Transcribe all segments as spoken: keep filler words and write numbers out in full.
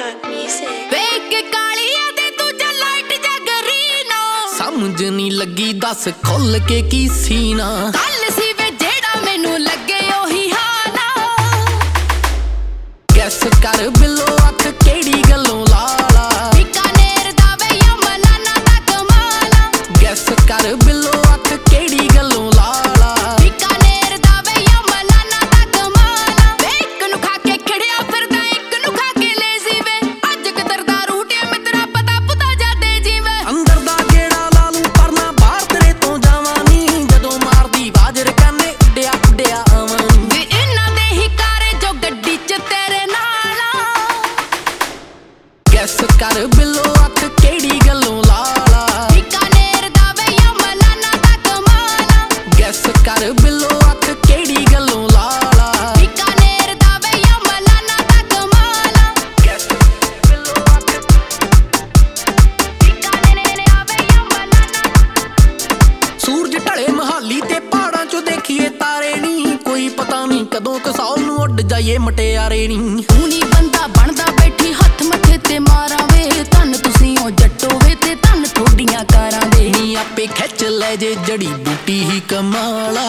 समझ नहीं लगी दस खुल के की सीना कल सी वे जेड़ा मैनू लगे ओही हाना गैस कर बिलो अख केड़ी गलों लाला बीकानेर दा वे या मलाना दा कमाला गैस कर बिलो अख केड़ी गलों लाला बीकानेर दा वे या मलाना दा कमाला वे एक नू खा के खड़िया फिरदा एक नू खा के लेजी वे अज किधर दा रूट है मित्रा पता पुता जादे जीवे अंदर दा गेड़ा लालू परना बाहर तेरे तो जावानी जदों मारदी बाजर काने उड्डिया उड्डिया आवानी वे इन्हां दे ही कारे जो गड्डी च तेरे नाला गैस कर बिलो अख केड़ी गलों लाला बीकानेर दा वे या मलाना दा कमाला गैस कर बिलो अख केड़ी गलों लाला बीकानेर दा वे या मलाना दा कमाला गैस बिलो अख बीकानेर दा वे या मलाना सूरज ढले महाली ते पहाड़ां चों देखिए तारे नी कोई पता नहीं कदों कसौल नूं उड़ जाइए मटियारे नी तू नी बंदा बनदा बैठी हत्थ मथे ते मारां वे धन तुसीं ओ जट्टो वे ते धन थोड़ियां कारां वे नी आपे खिच ले जे जड़ी बूटी ही कमाला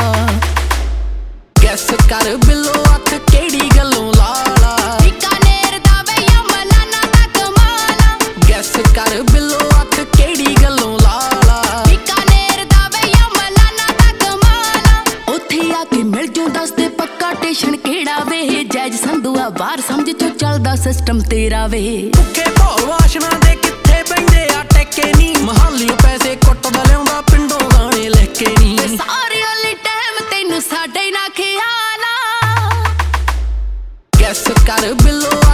गैस कर बिलो अख केड़ी गलों लाला बीकानेर दा वे या मलाना दा कमाला गैस कर बिलो अख केड़ी गलों लाला बीकानेर दा वे या मलाना दा कमाला उत्थे आके मिल जूं दस दे पक्का स्टेशन केड़ा वे जैज संधूआ बाहर समझ चो चलदा सिस्टम तेरा वे भुखे भौल वाशना दे कित्थे पैंदे आ टेके नी महालियों पैसे कुੱਟਦਾ ਲਿਆਉਂਦਾ ਪਿੰਡੋਂ ਗਾਣੇ ਲੈ ਕੇ ਨੀ सारे वाली टाइम तेनू साडे ना ख्याला गैस कर बिलो